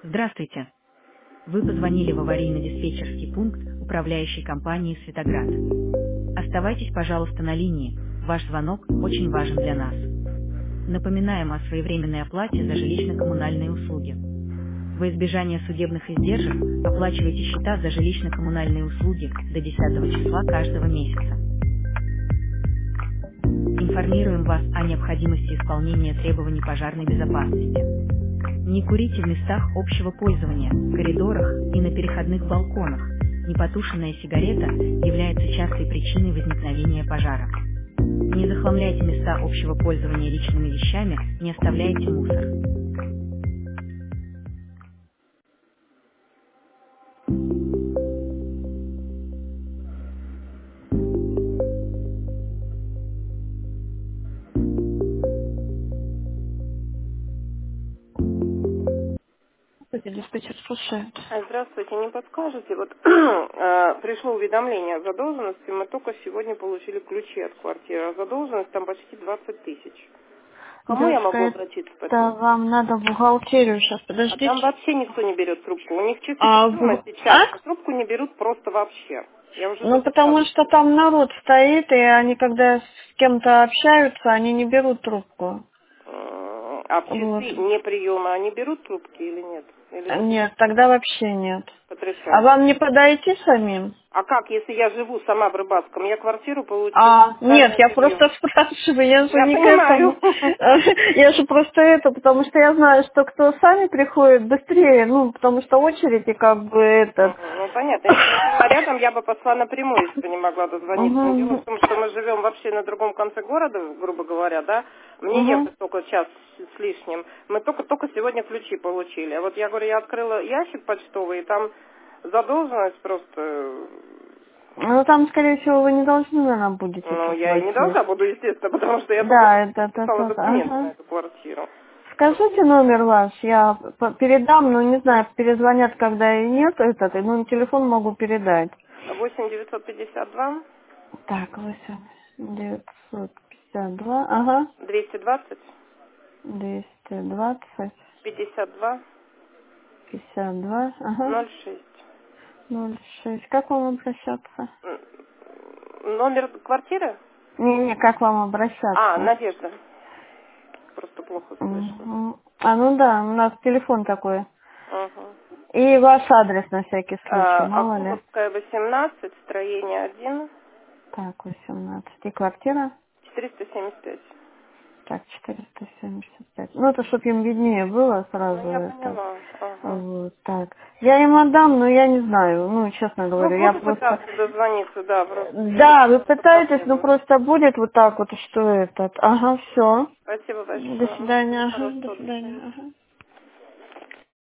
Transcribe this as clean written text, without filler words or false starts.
Здравствуйте. Вы позвонили в аварийно-диспетчерский пункт управляющей компании «Светоград». Оставайтесь, пожалуйста, на линии. Ваш звонок очень важен для нас. Напоминаем о своевременной оплате за жилищно-коммунальные услуги. Во избежание судебных издержек оплачивайте счета за жилищно-коммунальные услуги до 10 числа каждого месяца. Информируем вас о необходимости исполнения требований пожарной безопасности. Не курите в местах общего пользования, в коридорах и на переходных балконах. Непотушенная сигарета является частой причиной возникновения пожара. Не захламляйте места общего пользования личными вещами, не оставляйте мусор. Диспетчер слушает. Здравствуйте, не подскажете, вот пришло уведомление о задолженности, мы только сегодня получили ключи от квартиры, а задолженность там почти 20 тысяч. Кому я могу обратиться по этому? Да, вам надо в бухгалтерию сейчас, подождите. Там вообще никто не берет трубку, у них часы сейчас, трубку не берут просто вообще. Потому что там народ стоит, и они когда с кем-то общаются, они не берут трубку. А в часы не приема, они берут трубки или нет? Нет, тогда вообще нет. Потрясающе. А вам не подойти самим? А как, если я живу сама в Рыбацком, я квартиру получила? Нет, я просто спрашиваю, я же не к этому. Я же просто потому что я знаю, что кто сами приходит быстрее, потому что очереди как бы этот. Ну, понятно. Если рядом, я бы пошла напрямую, если бы не могла дозвониться. Но дело в том, что мы живем вообще на другом конце города, грубо говоря, да. Мне ехать только час с лишним. Мы только сегодня ключи получили. А вот я говорю, я открыла ящик почтовый, и там задолженность просто... там, скорее всего, вы не должны, наверное, будете. Я и не должна буду, естественно, потому что я писала документы на эту квартиру. Скажите номер ваш, я передам, не знаю, перезвонят, когда и нет, телефон могу передать. 8-952. Так, 8-952, ага. 220. 220. 52. 52, ага. 06. 06. Как вам обращаться? Номер квартиры? Не, как вам обращаться? Надежда. Просто плохо слышно. Да, у нас телефон такой. И ваш адрес на всякий случай, мало ли. Ахтубовская, 18, строение 1. Так, 18. И квартира? 475. Так, 475. Это чтобы им виднее было сразу. Я поняла. Вот, так. Я им отдам, но я не знаю, честно говоря. Я просто... дозвониться, да. Просто. Да, вы пытаетесь, просто будет вот так вот, что этот. Ага, все. Спасибо большое. До свидания. До свидания.